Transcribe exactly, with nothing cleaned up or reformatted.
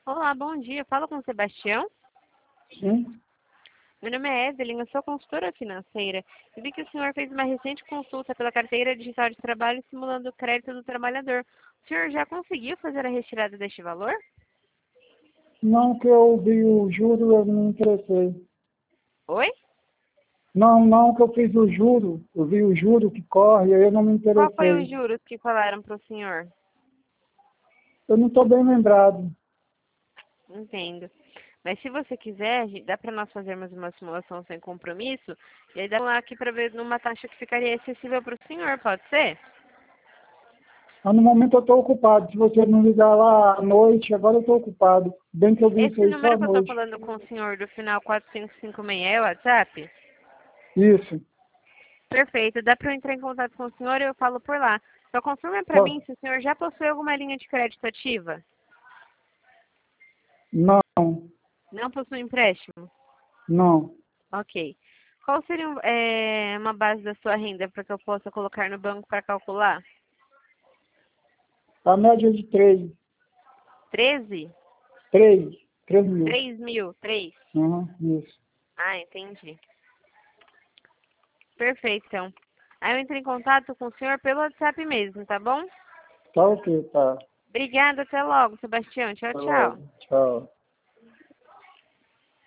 Olá, bom dia. Fala com o Sebastião. Sim? Meu nome é Evelyn, eu sou consultora financeira. E vi que o senhor fez uma recente consulta pela carteira digital de trabalho simulando o crédito do trabalhador. O senhor já conseguiu fazer a retirada deste valor? Não, que eu vi o juro, eu não me interessei. Oi? Não, não, que eu fiz o juro, eu vi o juro que corre, aí eu não me Qual foi os interessei. juros que falaram para o senhor? Eu não estou bem lembrado. Entendo. Mas se você quiser, dá para nós fazermos uma simulação sem compromisso e aí dá lá aqui para ver numa taxa que ficaria acessível para o senhor, pode ser? Mas no momento eu estou ocupado. Se você não ligar lá à noite, agora eu estou ocupado. Bem que eu vi isso Esse aí só à número que eu estou noite. falando com o senhor do final quatro cinco cinco seis é o WhatsApp? Isso. Perfeito. Dá para eu entrar em contato com o senhor e eu falo por lá. Só confirma para mim Só- se o senhor já possui alguma linha de crédito ativa. Não, Não possui empréstimo? não. Ok. Qual seria um, é, uma base da sua renda para que eu possa colocar no banco para calcular? A média de três. Treze? Três. Três mil. Três mil? Três? Uhum, isso. Ah, entendi. Perfeito, então. Aí eu entro em contato com o senhor pelo WhatsApp mesmo, tá bom? Tá ok, tá. Obrigada, até logo, Sebastião. Tchau, Tá tchau. logo. Tchau.